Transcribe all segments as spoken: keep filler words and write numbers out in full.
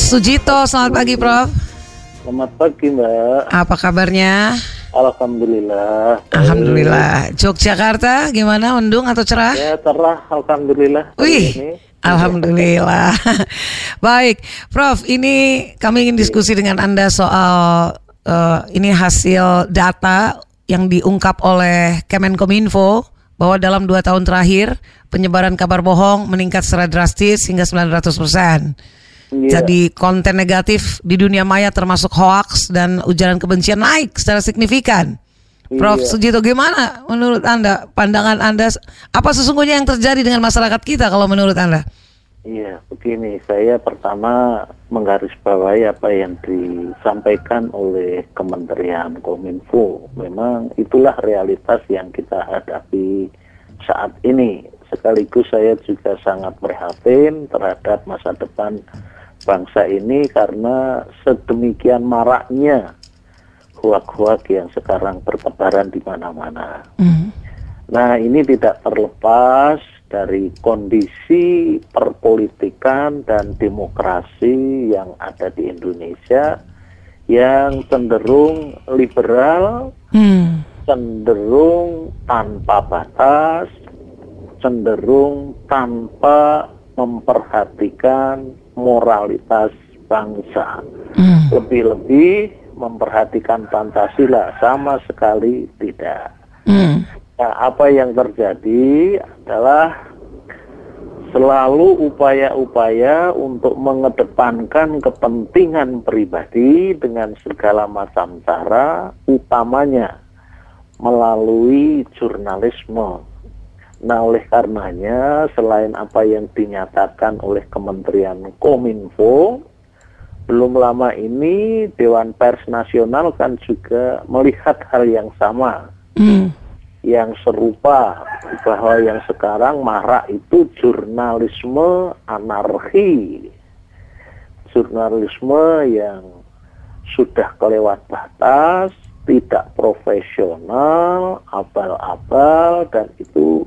Sujito, selamat pagi Prof. Selamat pagi Mbak. Apa kabarnya? Alhamdulillah. Alhamdulillah. Yogyakarta gimana? Mendung atau cerah? Ya cerah, alhamdulillah. Wih, ini. Alhamdulillah. Baik, Prof. Ini kami ingin diskusi dengan Anda soal uh, ini hasil data yang diungkap oleh Kemenkominfo bahwa dalam dua tahun terakhir penyebaran kabar bohong meningkat secara drastis hingga sembilan ratus persen. Yeah. Jadi konten negatif di dunia maya termasuk hoaks dan ujaran kebencian naik secara signifikan. Prof Yeah. Sujito, gimana menurut Anda, pandangan Anda, apa sesungguhnya yang terjadi dengan masyarakat kita kalau menurut Anda? Iya, begini, saya pertama menggarisbawahi apa yang disampaikan oleh Kementerian Kominfo. Memang itulah realitas yang kita hadapi saat ini. Sekaligus saya juga sangat prihatin terhadap masa depan bangsa ini karena sedemikian maraknya hoak-hoak yang sekarang bertebaran di mana-mana. Mm. Nah, ini tidak terlepas dari kondisi perpolitikan dan demokrasi yang ada di Indonesia yang cenderung liberal, mm. cenderung tanpa batas, cenderung tanpa memperhatikan moralitas bangsa. Mm. Lebih-lebih memperhatikan Pancasila, sama sekali tidak. Mm. Nah, apa yang terjadi adalah selalu upaya-upaya untuk mengedepankan kepentingan pribadi dengan segala macam cara, utamanya melalui jurnalisme. Nah, oleh karenanya, selain apa yang dinyatakan oleh Kementerian Kominfo, belum lama ini Dewan Pers Nasional kan juga melihat hal yang sama, mm. yang serupa, bahwa yang sekarang marak itu jurnalisme anarki, jurnalisme yang sudah kelewat batas, tidak profesional, abal-abal, dan itu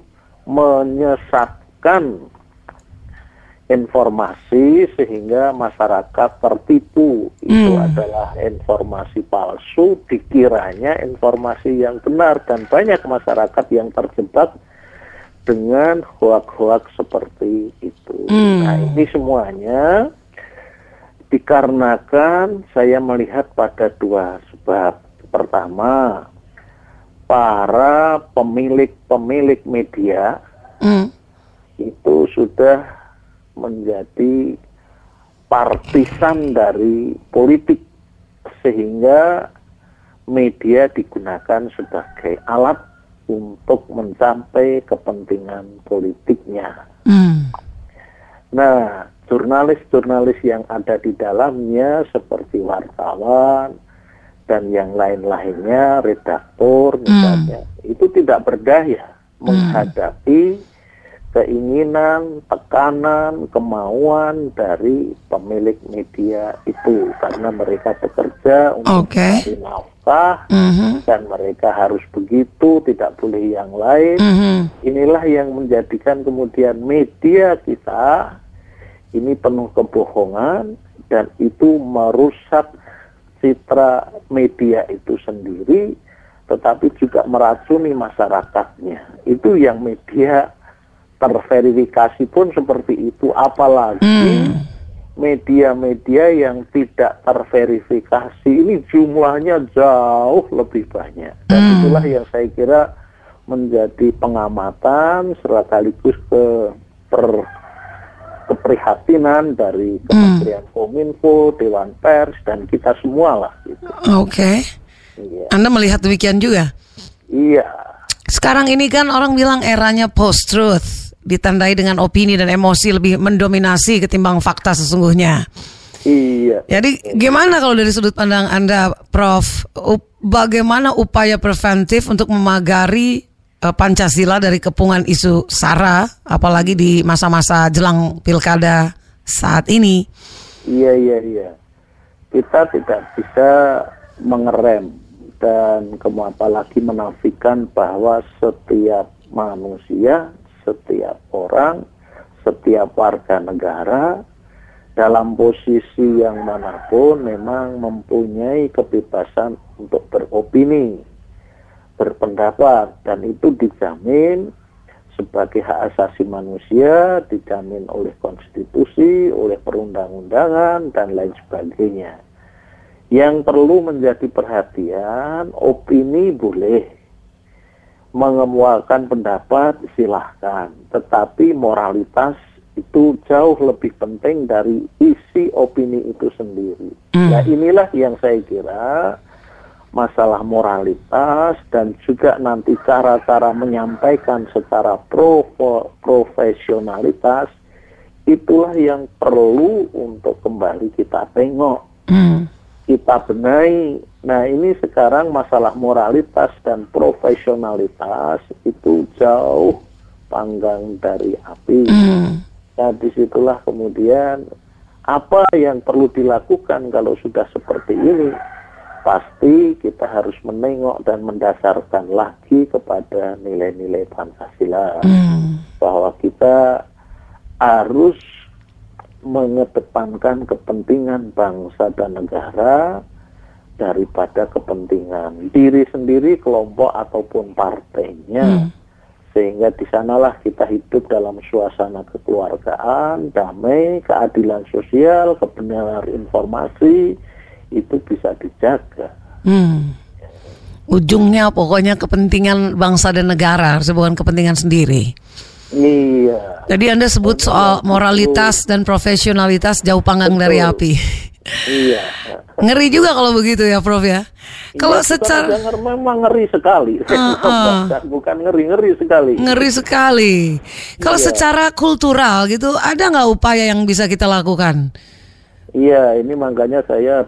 menyesatkan informasi sehingga masyarakat tertipu. Itu hmm. adalah informasi palsu, dikiranya informasi yang benar, dan banyak masyarakat yang terjebak dengan hoak-hoak seperti itu. Hmm. Nah, ini semuanya dikarenakan saya melihat pada dua sebab. Pertama, para pemilik-pemilik media mm. itu sudah menjadi partisan dari politik, sehingga media digunakan sebagai alat untuk mencapai kepentingan politiknya. Mm. Nah, jurnalis-jurnalis yang ada di dalamnya seperti wartawan dan yang lain-lainnya, redaktur misalnya, mm. itu tidak berdaya mm. menghadapi keinginan, tekanan, kemauan dari pemilik media itu, karena mereka bekerja untuk okay. mencari nafkah, mm-hmm. dan mereka harus begitu, tidak boleh yang lain. Mm-hmm. Inilah yang menjadikan kemudian media kita ini penuh kebohongan, dan itu merusak citra media itu sendiri, tetapi juga meracuni masyarakatnya. Itu yang media terverifikasi pun seperti itu, apalagi hmm. media-media yang tidak terverifikasi ini jumlahnya jauh lebih banyak. Dan hmm. itulah yang saya kira menjadi pengamatan sekaligus ke per keprihatinan dari Kementerian mm. Kominfo, Dewan Pers, dan kita semua lah. Gitu. Oke. Okay. Iya. Anda melihat demikian juga? Iya. Sekarang ini kan orang bilang eranya post-truth, ditandai dengan opini dan emosi lebih mendominasi ketimbang fakta sesungguhnya. Iya. Jadi gimana kalau dari sudut pandang Anda, Prof, bagaimana upaya preventif untuk memagari Pancasila dari kepungan isu SARA, apalagi di masa-masa jelang pilkada saat ini? Iya, iya, iya. Kita tidak bisa mengerem dan apalagi menafikan bahwa setiap manusia, setiap orang, setiap warga negara dalam posisi yang manapun memang mempunyai kebebasan untuk beropini, berpendapat, dan itu dijamin sebagai hak asasi manusia, dijamin oleh konstitusi, oleh perundang-undangan, dan lain sebagainya. Yang perlu menjadi perhatian, opini boleh, mengemukakan pendapat silahkan, tetapi moralitas itu jauh lebih penting dari isi opini itu sendiri. Mm. Nah, inilah yang saya kira masalah moralitas dan juga nanti cara-cara menyampaikan secara provo, profesionalitas, itulah yang perlu untuk kembali kita tengok, mm. kita benahi. Nah, ini sekarang masalah moralitas dan profesionalitas itu jauh panggang dari api. Mm. Nah, disitulah kemudian apa yang perlu dilakukan kalau sudah seperti ini. Pasti kita harus menengok dan mendasarkan lagi kepada nilai-nilai Pancasila. Mm. Bahwa kita harus mengedepankan kepentingan bangsa dan negara daripada kepentingan diri sendiri, kelompok ataupun partainya. Mm. Sehingga di sanalah kita hidup dalam suasana kekeluargaan, damai, keadilan sosial, kebenaran informasi, itu bisa dijaga. Hmm. Ujungnya pokoknya kepentingan bangsa dan negara, bukan kepentingan sendiri. Iya. Jadi Anda sebut soal moralitas dan profesionalitas jauh panggang Betul. dari api. Iya. Ngeri juga kalau begitu ya, Prof ya. Kalau ya, secara memang ngeri sekali. Uh, uh. Bukan ngeri-ngeri sekali. Ngeri sekali. Kalau iya. secara kultural gitu, ada nggak upaya yang bisa kita lakukan? Iya, ini makanya saya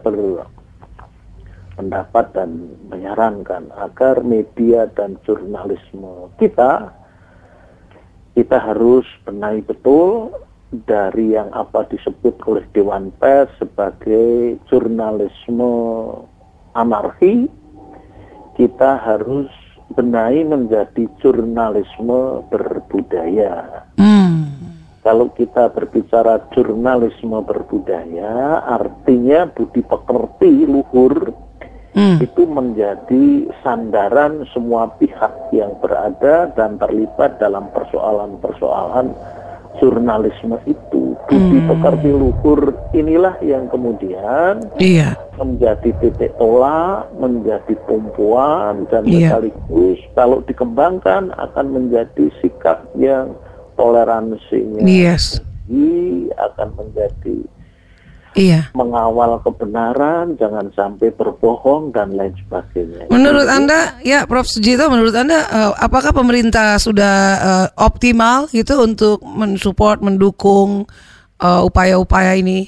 berpendapat dan menyarankan agar media dan jurnalisme kita kita harus benahi betul dari yang apa disebut oleh Dewan Pers sebagai jurnalisme anarki. Kita harus benahi menjadi jurnalisme berbudaya. Hmm. Kalau kita berbicara jurnalisme berbudaya, artinya budi pekerti luhur hmm. itu menjadi sandaran semua pihak yang berada dan terlibat dalam persoalan-persoalan jurnalisme itu. Budi hmm. pekerti luhur inilah yang kemudian iya. menjadi titik tolak, menjadi tumpuan, dan iya. sekaligus kalau dikembangkan akan menjadi sikap yang toleransinya yes. tinggi, akan menjadi iya. mengawal kebenaran, jangan sampai berbohong dan lain sebagainya. Menurut Jadi, Anda, ya Prof Sujito, menurut Anda uh, apakah pemerintah sudah uh, optimal gitu untuk mensupport, mendukung uh, upaya-upaya ini?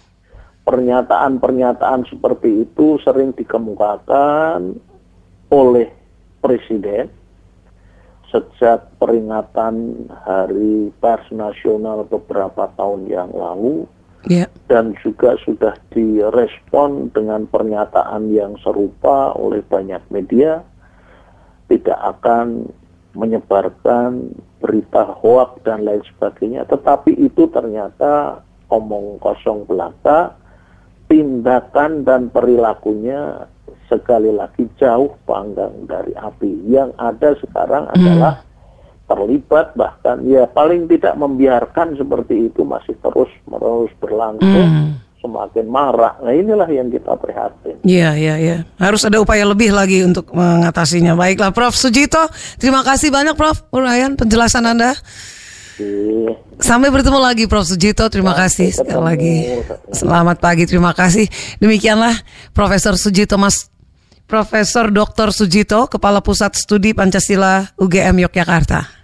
Pernyataan-pernyataan seperti itu sering dikemukakan oleh Presiden sejak peringatan Hari Pers Nasional beberapa tahun yang lalu. Yeah. Dan juga sudah direspon dengan pernyataan yang serupa oleh banyak media, tidak akan menyebarkan berita hoaks dan lain sebagainya. Tetapi itu ternyata omong kosong belaka, tindakan dan perilakunya sekali lagi jauh panggang dari api. Yang ada sekarang adalah mm. terlibat, bahkan ya paling tidak membiarkan seperti itu masih terus menerus berlangsung, mm. semakin marah. Nah, inilah yang kita prihatin. Iya, iya, iya. Harus ada upaya lebih lagi untuk mengatasinya. Baiklah, Prof Sujito, terima kasih banyak Prof uraian penjelasan Anda. Oke. Sampai bertemu lagi Prof Sujito, terima Sampai kasih sekali ketemu. lagi. Selamat pagi, terima kasih. Demikianlah Profesor Sujito Mas Profesor Doktor Sujito, Kepala Pusat Studi Pancasila U G M Yogyakarta.